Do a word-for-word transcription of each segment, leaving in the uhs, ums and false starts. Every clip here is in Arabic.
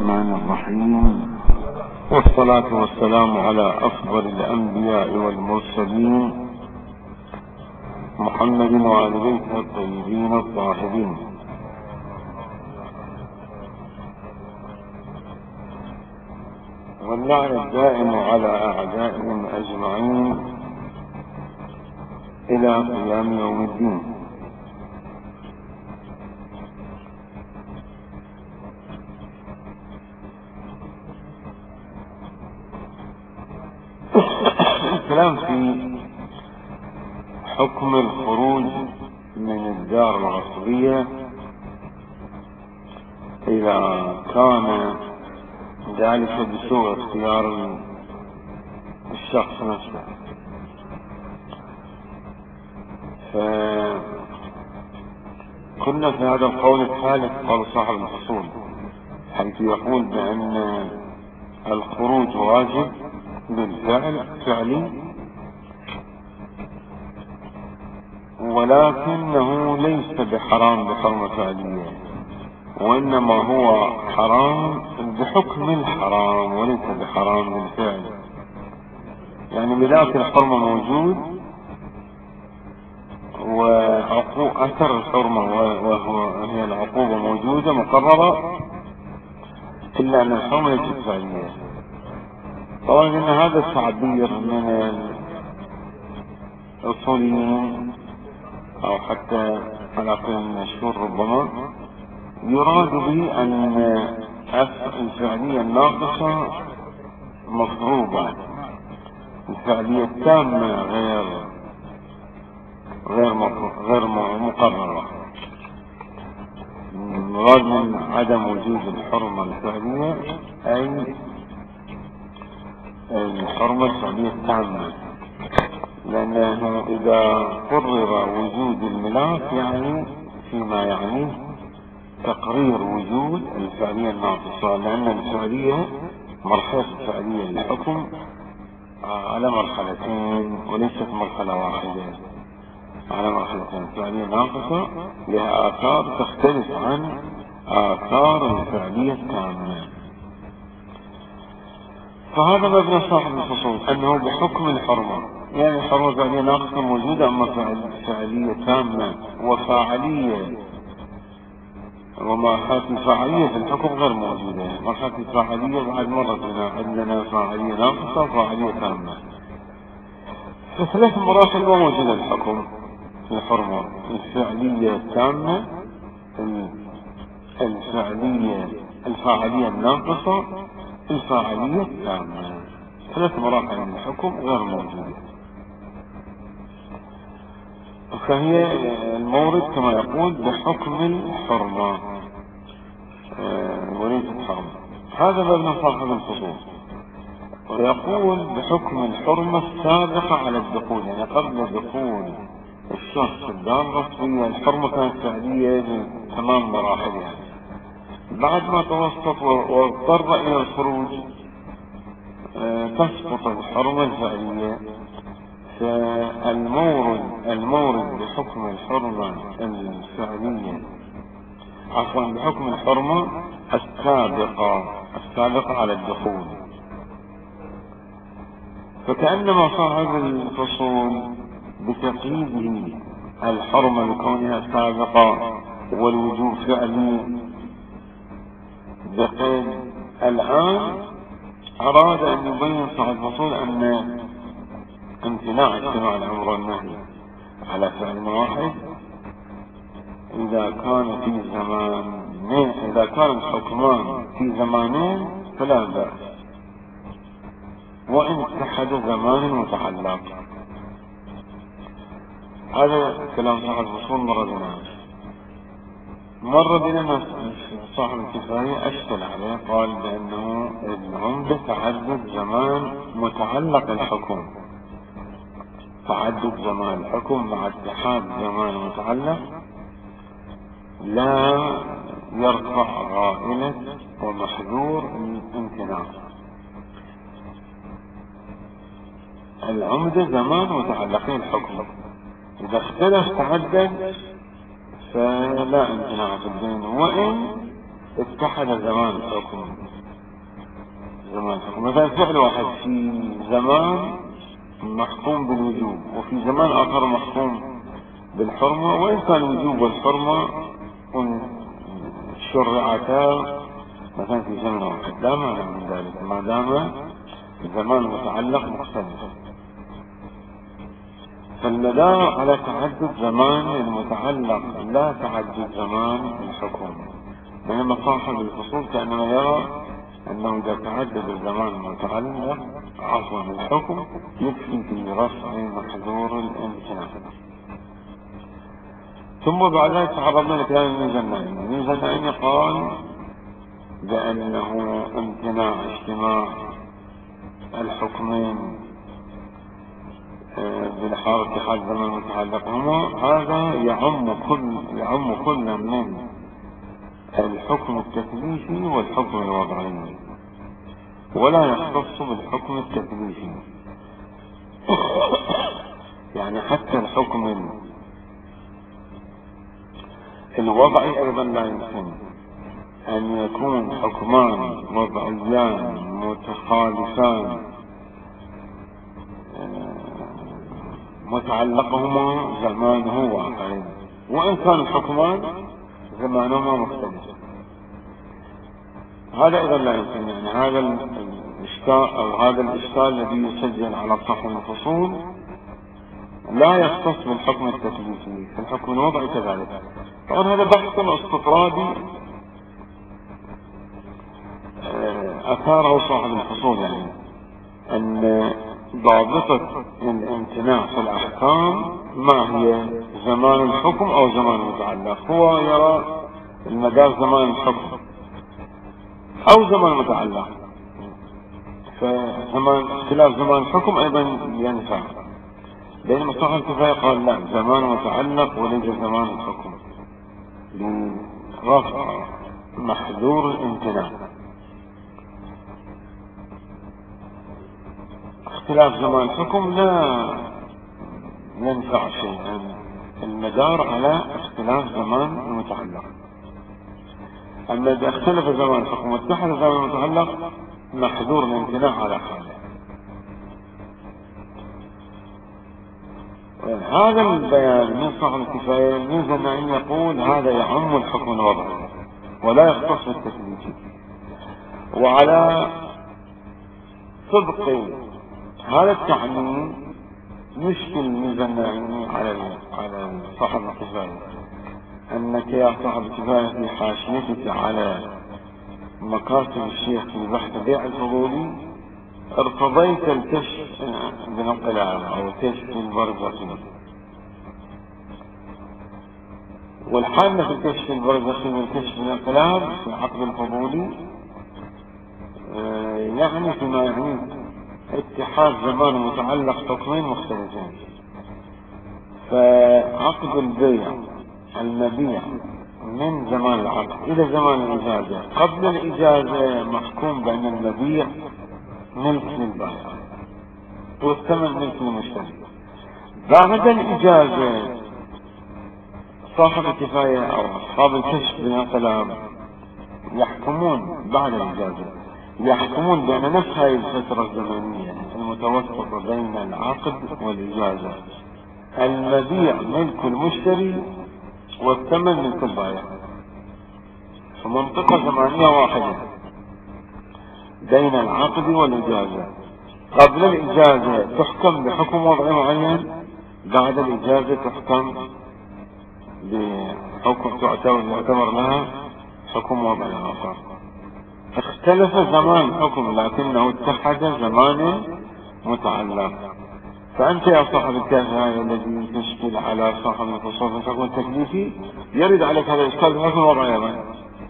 الرحمن الرحيم، والصلاة والسلام على أفضل الأنبياء والمرسلين محمد وآل بيته الطيبين الطاهرين. واللعن الدائم على أعدائهم أجمعين إلى قيام يوم الدين. الكلام في حكم الخروج من الدار الغصبية إذا كان ذلك بسوء اختيار الشخص نفسه. فكنا في هذا القول الثالث قال صاحب الفصول، حيث يقول بأن الخروج واجب بالفعل فعلي، ولكنه ليس بحرام بحرمة فعلية، وإنما هو حرام بحكم الحرام وليس بحرام بالفعل. يعني ملاك الحرمة موجود وأثر الحرمة وهو هي العقوبة موجودة مقررة، إلا أن الحرمة ليست فعلية. طبعا إن هذا التعبير من الأصوليين أو حتى على قول المشهور ربما يراد به أن الفعلية الناقصة مفروضة، الفعلية التامة غير غير غير مقررة. المراد من عدم وجود الحرمة الفعلية أي الحرمة الفعلية التامة، لأنه إذا قرر وجود الملاك يعني فيما يعنيه تقرير وجود الفعلية الناقصة، لأن الفعلية مرحلة الفعلية للحكم على مرحلتين وليست مرحلة واحدة، على مرحلتين. الفعلية الناقصة لها آثار تختلف عن آثار الفعلية التامة. فهذا مبنى صاحب الفصول أنه بحكم الحرمة، يعني الحرمة فعلية ناقصة موجودة، أما فعلية تامة وفاعلية ومرحلة الفاعلية في الحكم غير موجودة. مرحلة الفاعلية بعد مرة عندنا فاعلية ناقصة وفاعلية تامة، في ثلاث مراحل ما موجودة الحكم في الحرمة: الفعلية التامة، الفعلية الفاعلية الناقصة، الفاعلية التامة. ثلاث مراحل من الحكم غير موجودة، فهي المورد كما يقول بحكم الحرمة وليس الحرمة. هذا مبنى صاحب الفصول، ويقول بحكم الحرمة السابقة على الدخول، يعني قبل دخول الشخص الدار الغصبية الحرمة كانت فعلية بتمام مراحلها. بعد ما توسط واضطر إلى الخروج تسقط الحرمة الفعلية. فالمورد المورد بحكم الحرمة الفعلية عفوا بحكم الحرمة السابقة السابقة على الدخول. فكأنما صاحب الفصول بتقييده الحرمة لكونها سابقة والوجوب فعلي بقيد الآن أراد أن يبين صاحب الفصول أن امتناع اجتماع الأمر والنهي على فعل واحد إذا كان في زمان إذا كان الحكمان في زمانين فلا بأس، وإن اتحد زمان متعلق. هذا كلام صاحب الفصول مرة بنا مرة بنا صاحب الكفاية أشكل عليه، قال بأنه العمدة تعدد زمان متعلق الحكم، تعدد زمان الحكم مع اتحاد زمان متعلق لا يرفع غائلة ومحذور الامتناع. العمدة زمان متعلقين الحكم، إذا اختلف تعدد فلا امتناع في الدين، وإن اتحد زمان الحكم زمان الحكم مثلا فعل واحد في زمان محكوم بالوجوب وفي زمان آخر محكوم بالحرمة، وإن كان الوجوب والحرمة شرعتا مثلا في زمن واحد لا مانع من ذلك ما دام الزمان متعلق مختلف. فالمدار على تعدد زمان المتعلق لا تعدد زمان الحكم، بينما صاحب الفصول كأنما يرى أنه إذا تعدد الزمان المتعلق عفوا الحكم يكفي في رفع محظور الامتناع. ثم بعد ذلك تعرضنا لكلام الميزانين. الميزانين قال بأنه امتناع اجتماع الحكمين بحال اتحاد زمان متعلق هما هذا يعم كل يعم كل من الحكم التكليفي والحكم الوضعي، ولا يختص بالحكم التكليفي. يعني حتى الحكم الوضعي أيضا لا يمكن أن يكون حكمان وضعيان متخالفان متعلقهما زمانه واحد، وإن كان الحكمان زمانهما مختلف. هذا أيضا لا يمكن. يعني هذا الإشكال أو هذا الإشكال الذي يسجل على صاحب الفصول لا يختص بالحكم التكليفي، في الحكم الوضعي كذلك. طبعا هذا بحث استطرادي أثاره صاحب الفصول، يعني أن ضابطة الامتناع في الأحكام ما هي زمان الحكم أو زمان المتعلق. هو يرى المدار زمان الحكم أو زمان المتعلق، فزمان اختلاف زمان الحكم أيضا ينفع، بينما صاحب الكفاية قال لا، زمان متعلق وليس زمان الحكم لرفع محذور الامتناع. اختلاف زمان الحكم لا ينفع شيئا، المدار على اختلاف زمان المتعلق. أما إذا اختلف زمان الحكم واتحد زمان المتعلق محذور الامتناع على حاله. هذا البيان من صاحب الكفاية يجوز أن يقول هذا يعم الحكم الوضعي ولا يختص بالتكليف. وعلى صدق هذا التعميم يشكل الميزانين على على صاحب الكفاية، أنك يا صاحب الكفاية في حاشيتك على مكاتب الشيخ في بحث بيع الفضولي ارتضيت الكشف بالانقلاب أو كشف البرزخي، والحالة في الكشف البرزخي والكشف بالانقلاب في عقد الفضولي يعني فيما يعني اتحاد زمان متعلق حكمين مختلفين. فعقد البيع المبيع من زمان العقد إلى زمان الإجازة، قبل الإجازة محكوم بأن المبيع ملك للبائع والثمن ملك للمشتري. بعد الإجازة صاحب الكفاية أو أصحاب الكشف بالانقلاب يحكمون بعد الإجازة يحكمون بأن نفس هذه الفترة الزمنية المتوسطة بين العقد والإجازة المبيع ملك المشتري والثمن ملك البائع، فمنطقة زمانية واحدة بين العقد والإجازة. قبل الإجازة تحكم بحكم وضعي معين، بعد الإجازة تحكم بحكم تعتبر لها حكم وضعي آخر. اختلف زمان الحكم لكنه اتحد زمان متعلق. فأنت يا صاحب الكفاية الذي تشكل على صاحب الفصول في الحكم التكليفي يرد عليك هذا الإشكال في الحكم الوضعي أيضا.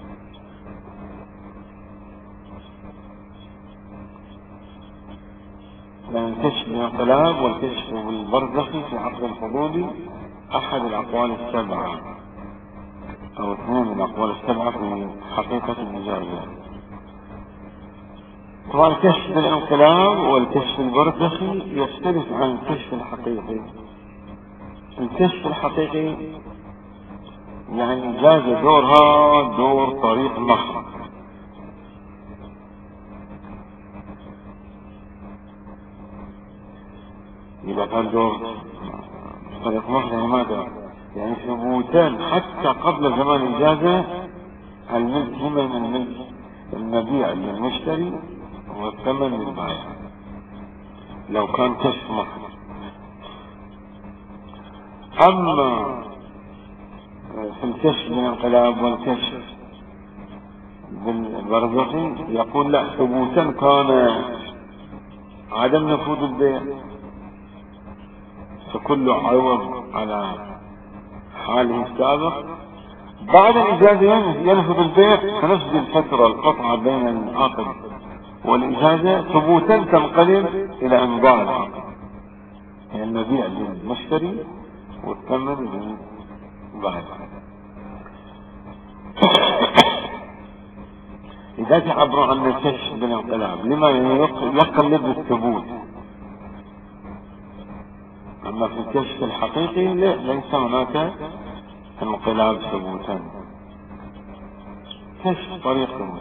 لأن الكشف بالانقلاب والكشف بالبرزخي في عقد الفضولي أحد الأقوال السبعة أو اثنين من الأقوال السبعة في حقيقة الإجازة. طبعا الكشف بالانقلاب والكشف البرزخي يختلف عن الكشف الحقيقي. الكشف الحقيقي يعني إجازة دورها دور طريق المخرج. إذا كان دور طريق مخرج ماذا؟ يعني ثبوتان حتى قبل زمان الإجازة. الملك هنا من الملك المبيع للمشتري والثمن للبائع لو كان كشف مخرج. أما في الكشف بالانقلاب والكشف بالبرزخي يقول لا، ثبوتا كان عدم نفوذ البيع فكله عوض على حاله السابق. بعد الإجازة ينفذ البيع في نفس الفترة القطعة بين العقد والإجازة ثبوتا تنقلب إلى إمضاء العقد، يعني المبيع للمشتري والثمن للبائع. إذا تعبروا عن الكشف بالانقلاب لما يقلب الثبوت، أما في الكشف الحقيقي ليس هناك انقلاب ثبوتا، كشف طريق ثبوت.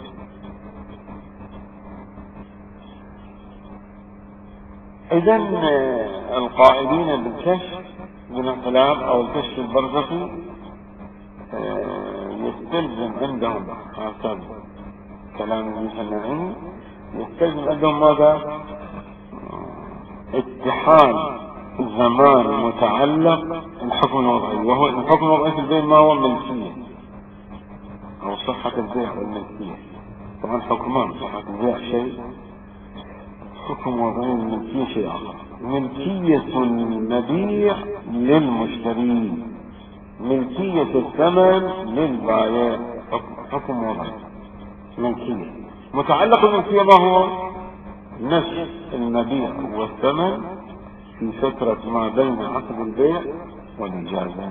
إذا القائلين بالكشف بالانقلاب أو الكشف البرزخي يستلزم عندهم حسب كلام المصنعين يستلزم عندهم ماذا؟ اتحاد زمان متعلق الحكم الوضعي، وهو الحكم الوضعي في البيع ما هو ملكية أو صحة البيع والملكية. طبعا حكمان، صحة البيع شيء، حكم وضعي الملكية شيء آخر. ملكية المبيع للمشتري، ملكية الثمن للبائع، حكم وضعي ملكية. متعلق الملكية ما هو؟ نفس المبيع والثمن في فترة ما بين عقد البيع والإجازة.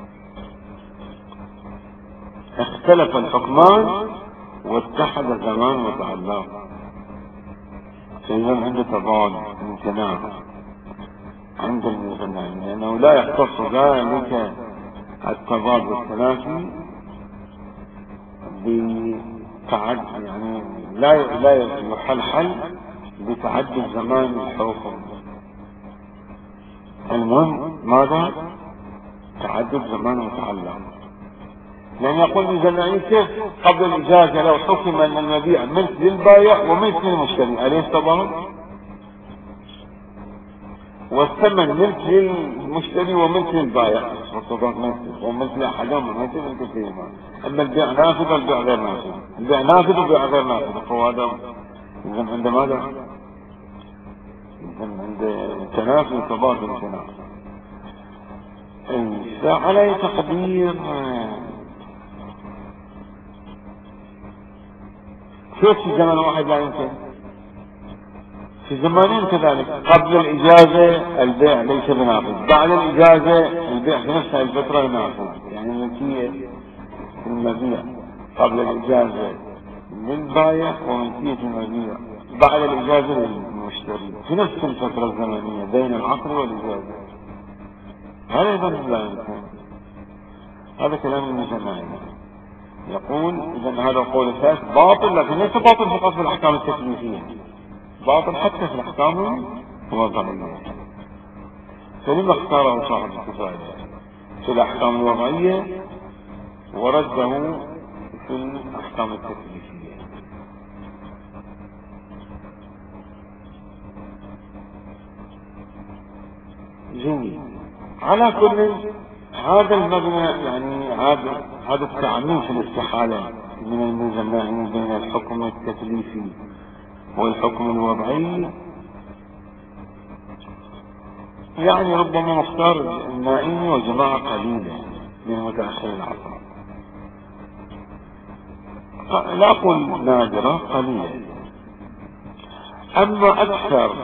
اختلف الحكمان واتحد زمان متعلق، فإذا عند تضاد امتناع عند المصنعين، لأنه لا يختص ذلك التضاد والتنافي بتعد، يعني لا لا يحلحل بتعدد زمان الحكم. المهم ماذا؟ تعدد زمان متعلق. لأن يقول المصنعين كيف قبل الإجازة لو حكم أن المبيع ملك للبائع وملك للمشتري أليس تضاد؟ والثمن ملك للمشتري وملك للبائع وملك لأحدهم وملك للكثيرين. أما البيع نافذ والبيع غير نافذ، البيع نافذ والبيع غير نافذ، فهذا إذن عند ماذا؟ إذن عند تنافي تضاد امتناع. فعلى تقدير كيف في زمن واحد لا يمكن؟ في زمانين كذلك، قبل الإجازة البيع ليس بنافذ، بعد الإجازة البيع في نفس الفترة ينافذ. يعني ملكية المبيع قبل الإجازة للبائع وملكية المبيع بعد الإجازة للمشتري في نفس الفترة الزمنية بين العقد والإجازة. هذا أيضا لا يمكن. هذا كلام المصنعين. يقول إذا هذا القول الثالث باطل، لكن ليس باطل فقط في الأحكام التكليفية، باطل حتى في الأحكام الوضعية. فلما اختاره صاحب الكفاية في الأحكام الوضعية ورده في الأحكام التكليفية؟ جميل. على كل هذا المبنى، يعني هذا هذا التعميم في الاستحالة من المجمعين بين الحكم التكليفي والحكم الوضعي، يعني ربما مختار النائمي وجماعة قليلة من متأخر العصر، لا أقول نادرة، قليلة. أما أكثر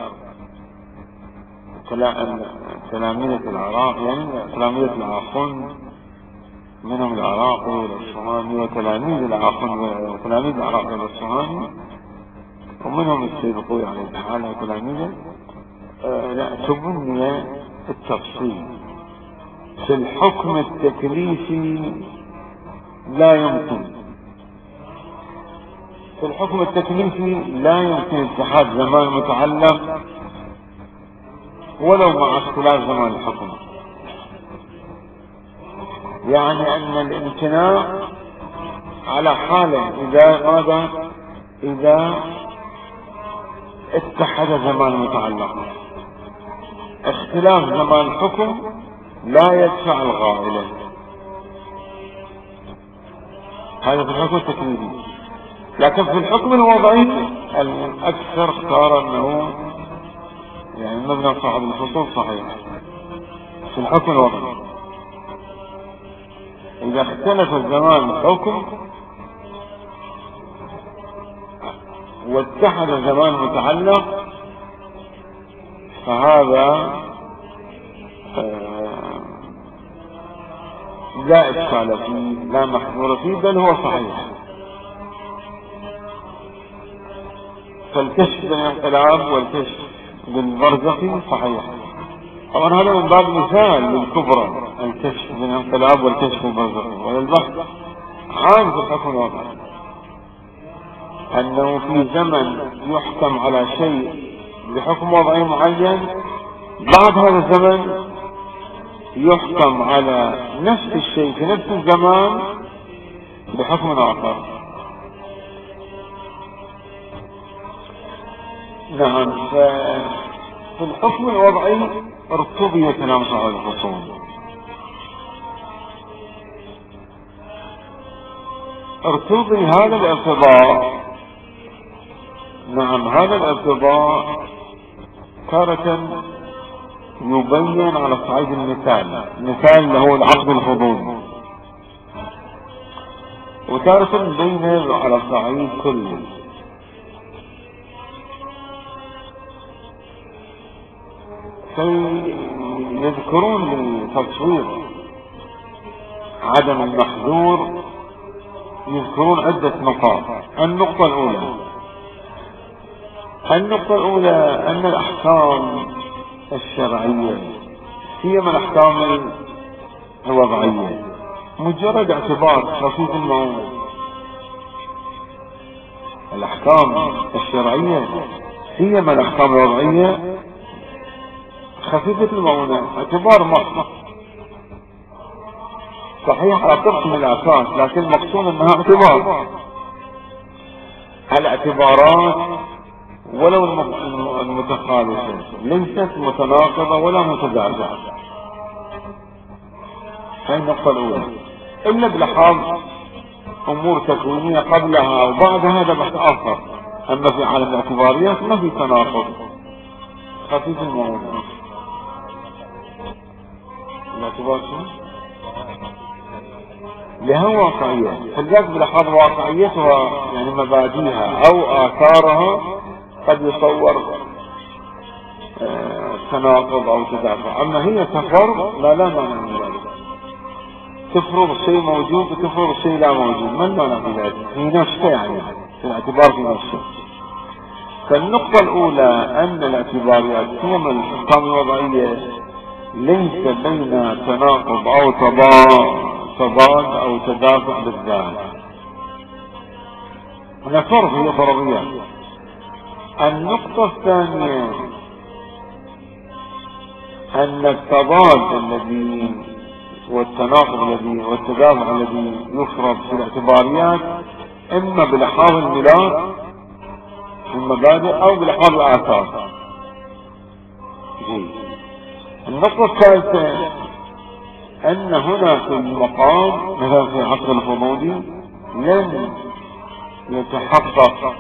تلاميذ العراق، يعني تلاميذ العاخن منهم العراقي والأصفهاني وتلاميذ العاخن وتلاميذ العراقي والأصفهاني ومنهم السيبقوي عليه تعالى وتلاميذه، آه لا تبني التفصيل في الحكم التكليفي لا يمكن. في الحكم التكليفي لا يمكن اتحاد زمان متعلق ولو مع اختلاف زمان الحكم. يعني ان الامتناع على حاله اذا ماذا اذا اتحد زمان متعلق. اختلاف زمان الحكم لا يدفع الغائلة. هذا في الحكم التكليفي. لكن في الحكم الوضعي الاكثر اختار انه يعني مبنى صاحب الفصول صحيح. في الحكم الوضعي اذا اختلف الزمان الحكم واتحد زمان متعلق فهذا آه لا اشكال فيه لا محظور فيه بل هو صحيح. فالكشف بالانقلاب والكشف بالبرزخي صحيح. طبعا هذا من باب مثال للكبرى الكشف بالانقلاب والكشف بالبرزخي، والبحث عام في الحكم الوضعي انه في زمن يحكم على شيء بحكم وضعي معين، بعد هذا الزمن يحكم على نفس الشيء في نفس الزمان بحكم آخر. نعم. في الحكم الوضعي ارتضي كلام صاحب الفصول. ارتضي هذا الارتضاء. نعم هذا الارتضاء تارة يبين على صعيد المثال، المثال اللي هو العقد الفضولي، وتارة يبين على صعيد كلي. فيذكرون لتصوير عدم المحظور يذكرون عدة نقاط. النقطة الأولى النقطة الأولى أن الأحكام الشرعية سيما الأحكام الوضعية مجرد اعتبار خفيف المعونة. الأحكام الشرعية سيما الأحكام الوضعية خفيفة المعونة، اعتبار محض صحيح على طبق من الأساس، لكن المقصود أنها اعتبار. الاعتبارات ولو المتخالفة ليست متناقضة ولا متزعزعة. هذه النقطة الأولى. إلا بلحاظ أمور تكوينية قبلها أو بعد هذا بحث آخر. أما في عالم الاعتباريات ما في تناقض، خفيف المعونة. الاعتبار شو؟ لها واقعية، فلذلك بلحاظ واقعيتها يعني مبادئها أو آثارها قد يصور آه تناقض أو تدافع. أما هي تفرض لا لا معنى من ذلك. تفرض شيء موجود وتفرض شيء لا موجود، ما المعنى في ذلك؟ في نفسه يعني في الاعتبار في نفسه. فالنقطة الأولى أن الاعتباريات سيما الأحكام الوضعية ليس بين تناقض أو تضاد أو تدافع بالذات. هنا فرض، هي فرضيات. النقطة الثانية أن التضاد الذي والتناقض الذي والتدافع الذي يفرض في الاعتباريات إما بلحاظ الملاك في المبادئ أو بلحاظ الآثار. النقطة الثالثة أن هنا في المقام مثلا في عقد الفضولي لن يتحقق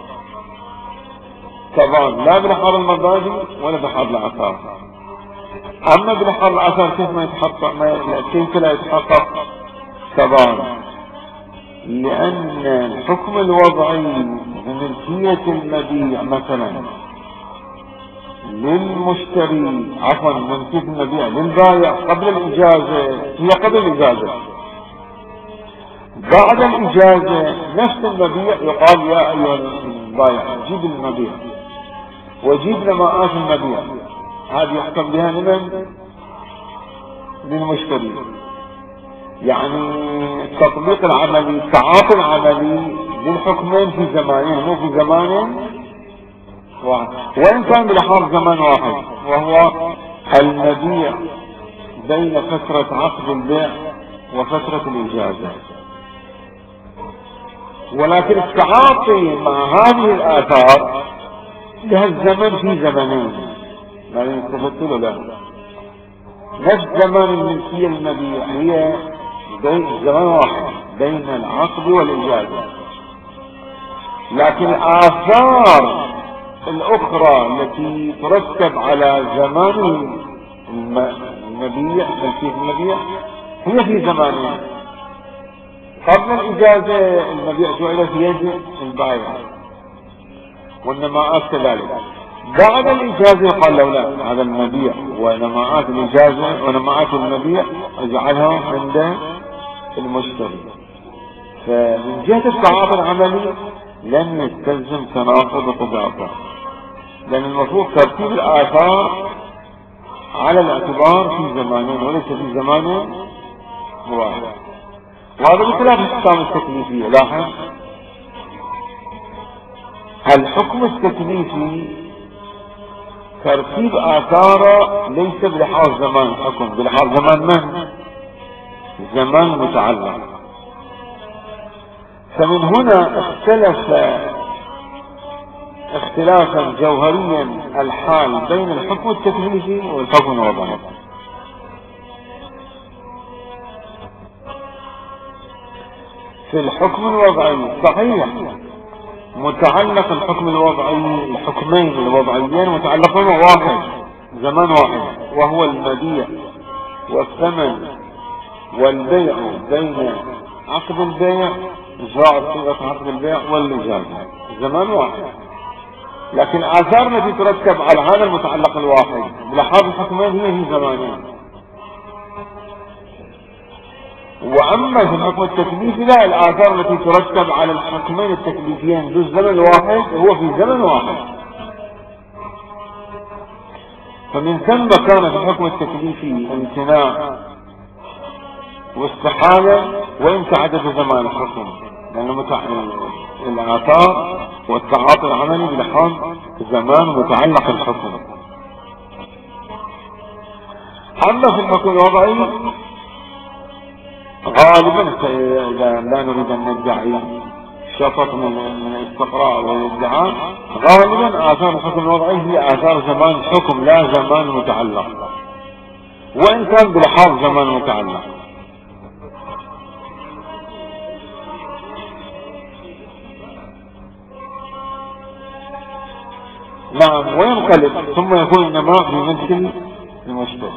تضاد لا بلحاظ المبادئ ولا بلحاظ الآثار. أما بلحاظ الآثار كيف ما يتحقق ما كيف لا يتحقق تضاد؟ لأن الحكم الوضعي بملكية المبيع مثلا للمشتري عفوا ملكية المبيع للبائع قبل الإجازة هي قبل الإجازة. بعد الإجازة نفس المبيع يقال يا أيها البائع جيب المبيع وجيب نماءات المبيع. هذه يحكم بها لمن؟ للمشتري. يعني التطبيق العملي، التعاطي العملي للحكمين في زمانين، مو في زمان واحد، وإن كان بلحاظ زمان واحد، وهو المبيع بين فترة عقد البيع وفترة الإجازة. ولكن التعاطي مع هذه الآثار لها الزمن في زمنين، ما يستفدت له لا نفس زمان الملكية المبيع هي بين زمان واحد بين العقد والإجازة، لكن الآثار الأخرى التي ترتب على زمان المبيع ملكية المبيع هي في زمانين. قبل الإجازة المبيع جعل في يد البائع والنماءات كذلك، بعد الإجازة قال له لا، هذا المبيع ونماءات الإجازة ونماءات المبيع اجعلها عند المشتري. فمن جهة التعاطي العملي لن يستلزم تناقض طبيعته، لأن المفروض ترتيب الآثار على الاعتبار في زمانين وليس في زمان واحد، وهذا بخلاف الأحكام التكليفية. لاحظ الحكم التكليفي ترتيب آثاره ليس بلحاظ زمان الحكم، بلحاظ زمان من؟ زمان متعلق. فمن هنا اختلف اختلافا جوهريا الحال بين الحكم التكليفي والحكم الوضعي. في الحكم الوضعي صحيح متعلق الحكم الوضعي، الحكمين الوضعيين متعلقون واحد زمان واحد، وهو المبيع والثمن والبيع بين عقد البيع إجراء صيغة عقد البيع والإجازة زمان واحد. لكن الآثار التي ترتب على هذا المتعلق الواحد بلحاظ الحكمين هي في زمانين. وأما في الحكم التكليفي لا، الآثار التي ترتب على الحكمين التكليفيين ذو الزمن الواحد هو في زمن واحد. فمن ثم كان في الحكم التكليفي امتناع واستحالة وإن تعدد زمان الحكم، لأن متع... الآثار والتعاطي العملي بلحاظ زمان متعلق الحكم. أما في الحكم الوضعي غالبا إذا لا نريد أن ندعي شطط من الاستقراء والادعاء، غالبا آثار الحكم الوضعي هي آثار زمان الحكم لا زمان متعلق، وإن كان بلحاظ زمان متعلق. نعم، وينقلب ثم يكون النماء في مثل المشتري.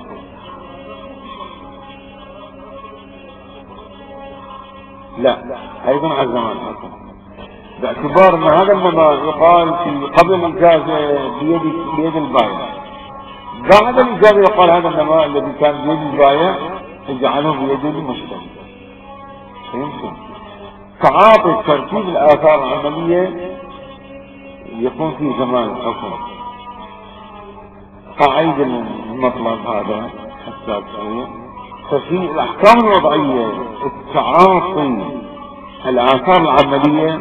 لا، ايضا على زمان الحكم، باعتبار ان هذا النماء يقال في قبل الاجازه بيد بيد البائع، بعد الاجازه يقال هذا النماء الذي كان بيد البائع اجعله بيد المشتري. فيمكن تعاطي ترتيب الاثار العمليه يكون في زمان الحكم. قاعد المطلب هذا حساس شويه. ففي الأحكام الوضعية التعاطي الآثار العملية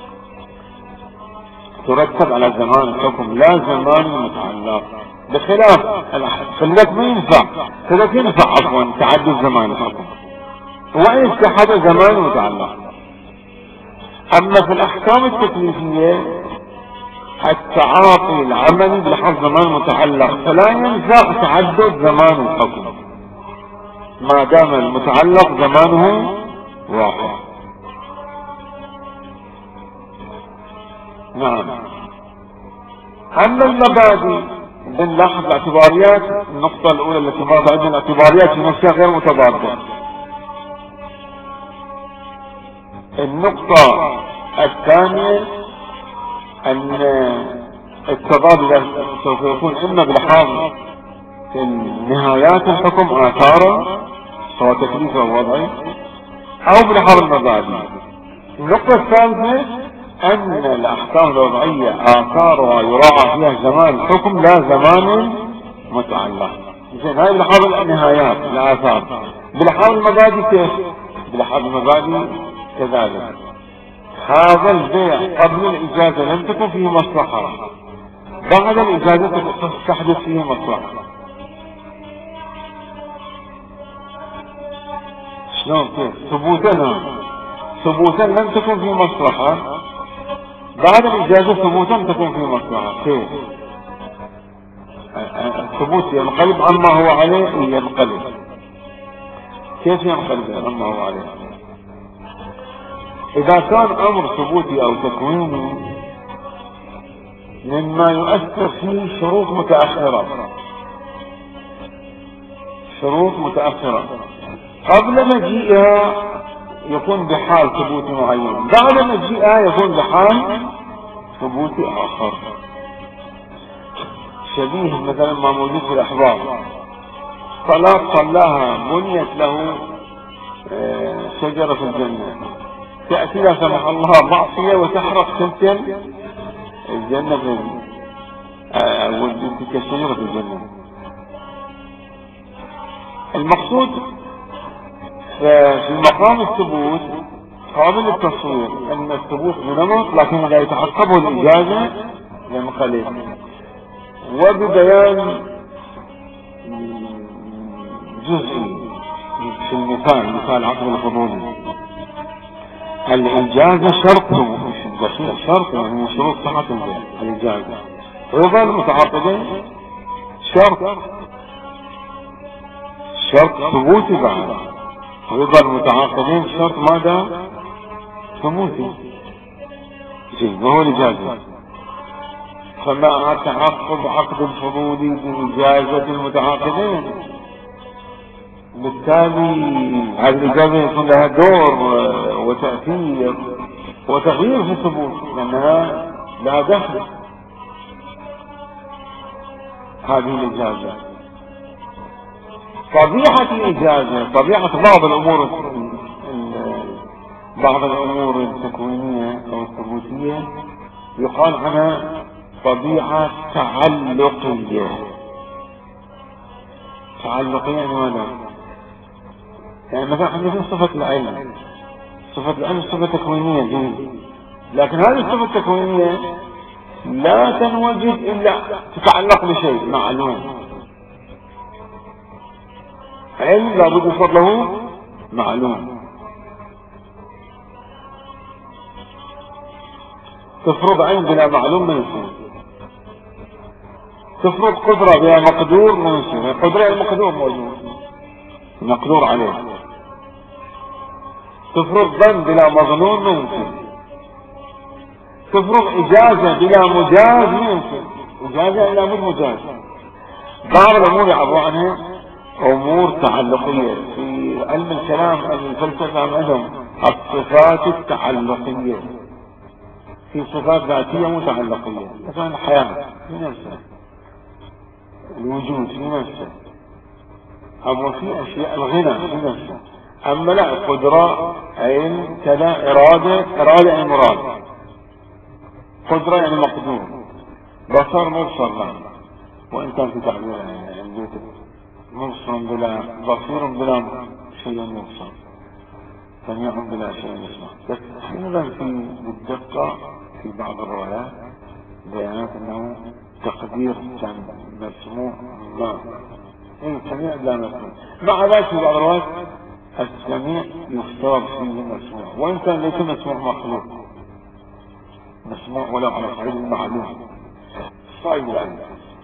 ترتب على زمان الحكم لا زمان متعلق، بخلاف خلاف ما ينفع، خلاف ينفع عفوا تعدد زمان الحكم وإن استحد زمان متعلق. أما في الأحكام التكليفية التعاطي العملي بلحظ زمان متعلق، فلا ينفع تعدد زمان الحكم ما دام المتعلق زمانه واحد. نعم. أما المبادئ بنلاحظ الاعتباريات، النقطة الأولى التي مرت عندنا الاعتباريات في نفسها غير متضادة. النقطة الثانية أن التضاد سوف يكون إما بلحاظ في نهايات الحكم آثاره سواء تكليفي أو وضعي، أو بلحاظ المبادئ. النقطة الثالثة أن الأحكام الوضعية آثارها يراعى فيها زمان الحكم لا زمان متعلق. زين هاي بلحاظ النهايات الآثار. بلحاظ المبادئ كيف؟ بلحاظ المبادئ كذلك هذا البيع قبل الإجازة لم تكن فيه مصلحة، بعد الإجازة تحدث فيه مصلحة. شلون كيف؟ ثبوتا ثبوتا لم تكن فيه مصلحة، بعد الإجازة ثبوتا تكون فيه مصلحة. كيف؟ الثبوت ينقلب عما هو عليه ينقلب. كيف ينقلب عما هو عليه؟ إذا كان أمر ثبوتي أو تكويني مما يؤثر فيه شروط متأخرة، شروط متأخرة قبل مجيئها يكون بحال ثبوتي معين، بعد مجيئها يكون بحال ثبوتي آخر. شبيه مثلا ما موجود في الأحبار، صلاة صلاها بنيت له شجرة في الجنة، تأتي لا سمح الله معصية وتحرق تلك الجنة وتلك الشجرة في الجنة. المقصود في مقام الثبوت قابل للتصوير ان الثبوت بنمط، لكن لا يتعقبه الإجازة ينقلب. وببيان جزئي في المثال، مثال عقد الفضولي، الإجازة شرط مش دقيق، شرط يعني من شروط صحة البيع الإجازة. رضا المتعاقدين شرط، شرط ثبوتي، بعد رضا المتعاقدين شرط ماذا؟ ثبوتي. زين وهو الإجازة. فمع تعقب عقد الفضولي بإجازة المتعاقدين، بالتالي هذه الإجازة يكون لها دور وتأثير وتغيير في الثبوت، لأنها لا دخل هذه الإجازة. طبيعة الإجازة، طبيعة بعض الأمور بعض الأمور التكوينية أو الثبوتية يقال عنها طبيعة تعلقية. تعلقية يعني ماذا؟ يعني مثلا عندنا صفة العلم، صفة العلم صفة تكوينية جميل، لكن هذه الصفة التكوينية لا تنوجد إلا تتعلق بشيء معلوم. علم لابد يصير له معلوم. تفرض علم بلا معلوم ما يصير، تفرض قدرة بلا مقدور ما يصير. القدرة المقدور موجود مقدور عليه. تفرض ظن بلا مظنون ما يمكن. تفرض إجازة بلا مجاز ما يمكن. إجازة إلا مد مجاز. بعض الأمور يعبروا عنها أمور تعلقية. في علم الكلام الفلسفة عندهم الصفات التعلقية، في صفات ذاتية متعلقية، مثلا الحياة في نفسها، الوجود في نفسه، أما في أشياء الغنى في نفسه. أما لا، قدرة علم كذا، إرادة إرادة يعني مراد، قدرة يعني مقدور، بصر مبصر لا، وإن كان في تعبير يعني مبصر بلا بصير بلا شيء مبصر، سميع بلا شيء يسمع. بس أيضا في بالدقة في بعض الروايات بيانات أنه تقدير كان مسموع ما إن سميع لا مسموع. مع ذلك في بعض الروايات السميع يفترض فيه مسموع، وإن كان ليس مسموع مخلوق، مسموع ولو على صعيد المعلوم صعيد العلم.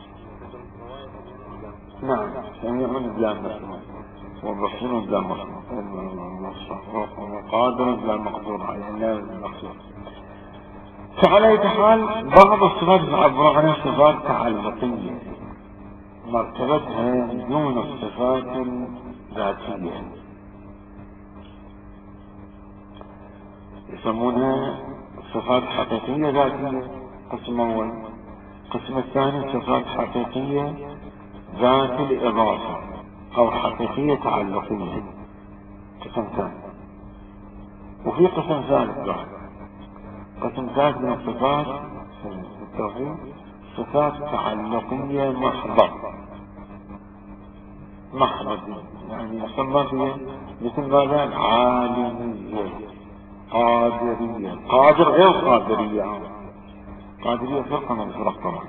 نعم سميع بلا مسموع وبصير بلا مسموع وقادر بلا مقدور عليه لا المخلوق. فعلى أي حال بعض الصفات يعبر عنها صفات تعلقية مرتبتها دون الصفات الذاتية، يسمونها صفات حقيقية ذاتية قسم أول. القسم الثاني صفات حقيقية ذات الإضافة أو حقيقية تعلقية، قسم ثاني. وفي قسم ثالث بعد، قسم ثالث من الصفات في التوحيد صفات تعلقية محضة. محضة، يعني يسمى فيها مثل ماذا؟ عالمية، قادرية. قادر غير قادرية، قادرية فرقة من الفرق طبعا.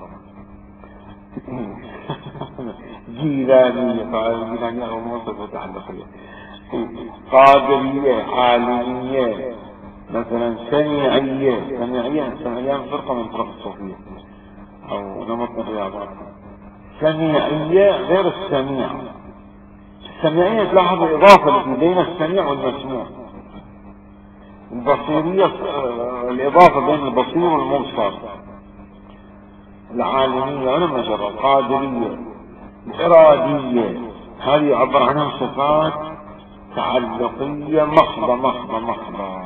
جيلانية، جيلانية أو موصفة تعلقية. قادرية، عالمية، مثلا سميعية. سميعية سميعية فرقة من فرق الصوفية أو نمط من الرياضات. سميعية غير السميع. السميعية تلاحظ الإضافة التي بين السميع والمسموع. البصيرية الإضافة بين البصير والمبصر. العالمية ولم نجرب. القادرية، الإرادية، هذه يعبر عنها صفات تعلقية محضة محضة محضة،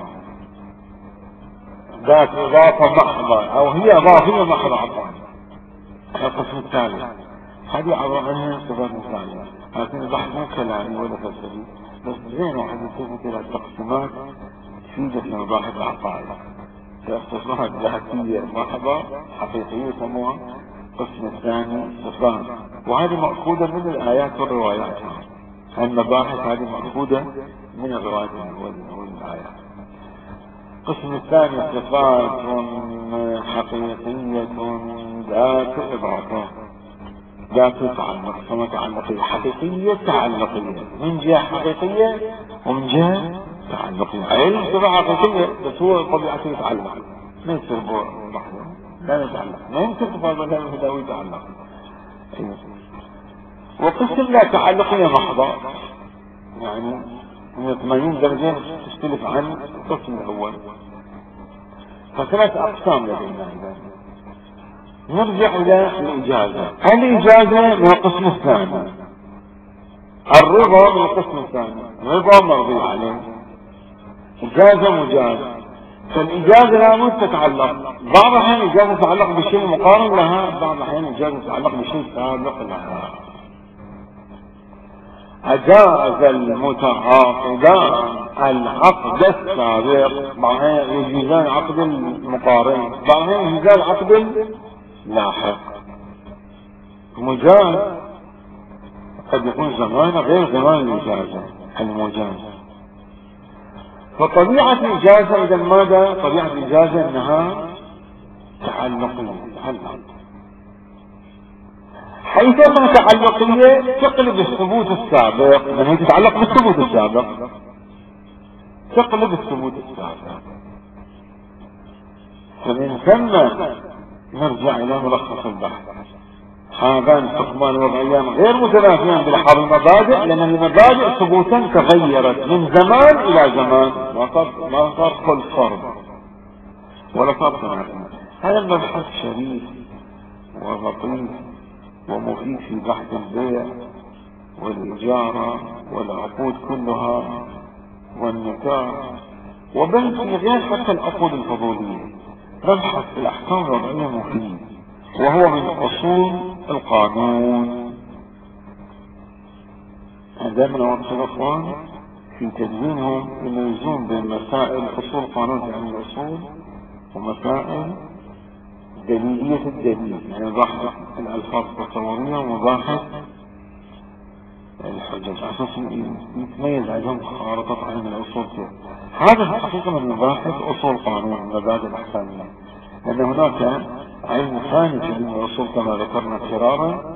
ذات إضافة محضة أو هي إضافية محضة. عفوا القسم الثالث هذه يعبر عنها صفات ثانية. لكن البحث مو كلامي ولا فلسفي، بس زين واحد يشوف كذا التقسيمات تفيدك في مباحث العقائد. صفات ذاتية محضة حقيقية يسموها. القسم الثاني صفات، وهذه مأخوذة من الآيات والروايات. المباحث هذه مأخوذة من الروايات والآيات. القسم الثاني صفات حقيقية ذات إضافة، ذات تعلق. ثم تعلقية حقيقية تعلقية، من جهة حقيقية ومن جهة تعلقية. علم صفة حقيقية بس هو طبيعته يتعلق، ما يصير بحثه لا يتعلق، ما يمكن تفاضل هذا الهداوي يتعلق. وقسم لا تعلقية محضة، يعني من ثمانين درجة تختلف عن القسم الأول. فثلاث أقسام لدينا. نرجع إلى الإجازة. الإجازة من القسم الثاني، الرضا من القسم الثاني. الرضا مرضي عليه، إجازة مجاز. فالإجازة لا تتعلق، بعض الأحيان إجازة تتعلق بشيء مقارن لها، بعض الأحيان إجازة تتعلق بشيء سابق لها. أجاز المتعاقدان العقد السابق، بعض الأحيان يجيزان عقد المقارن، بعض الأحيان يجيزان عقد لاحق. مجاز قد يكون زمان غير زمان الإجازة المجاز. فطبيعة الإجازة إذا ماذا؟ طبيعة الإجازة أنها تعلقية، تعلق. حيث أنها تعلقية تقلب الثبوت السابق، لأنها تتعلق بالثبوت السابق، تقلب الثبوت السابق. فمن ثم نرجع إلى ملخص البحث. هذان الحكمان الوضعيان غير متنافيان بلحاظ المبادئ، لأن المبادئ ثبوتا تغيرت من زمان إلى زمان، ما صار كل فرض ولا صار تنافي. هذا المبحث شريف ولطيف ومفيد في بحث البيع والإجارة والعقود كلها والنكاح، وبل في غير حتى العقود الفضولية. مبحث الأحكام الوضعية مفيد، وهو من أصول القانون. دائما أوصي الأخوان في تدوينهم يميزون بين مسائل أصول قانون في علم الأصول ومسائل دليلية الدليل، يعني مباحث الألفاظ التصورية ومباحث الحجج، أساس يتميز عليهم خارطة علم الأصول فيه. هذا الحقيقة من مباحث أصول قانون المبادئ الأحكامية، لأن هناك علم ثاني في علم الأصول كما ذكرنا فرارا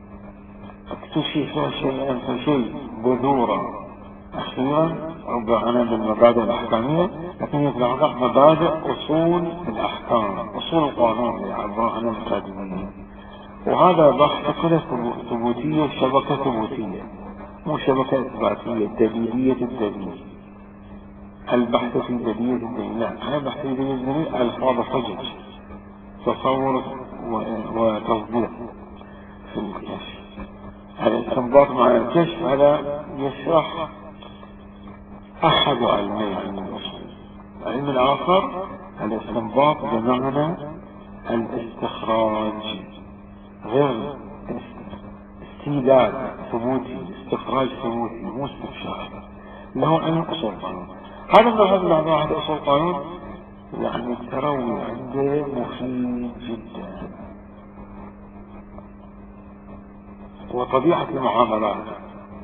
اكتشف شيئا فشيء بذورا أخيرا ربعنا بالمبادئ الأحكامية، لكن يتبع مبادئ أصول الأحكام، أصول القانون يعبر عن الأكاديمية. وهذا بحث كله ثبوتية، شبكة ثبوتية مو شبكة إثباتية دليلية الدليل. البحث في دليلية الدليل لا، هذا بحث في دليلية الدليل ألفاظ حجج، تصور وتصديق في الكشف. الاستنباط مع الكشف هذا يشرح أحد علمي علم الأصول. العلم الآخر الاستنباط بمعنى الاستخراج، غير استيلاد ثبوتي، استخراج ثبوتي مو استكشاف، اللي هو علم أصول قانون. هذا المذهب اللي واحد أصول قانون يعني التروي عنده مفيد جدا. وطبيعة المعاملات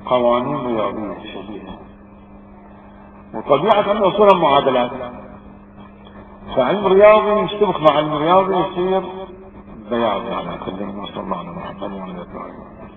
قوانين رياضية شديدة، وطبيعة أن أصولها معادلات، فعلم رياضي يشتبك مع علم رياضي يصير بياض، يعني كل ما صلى الله عليه وسلم.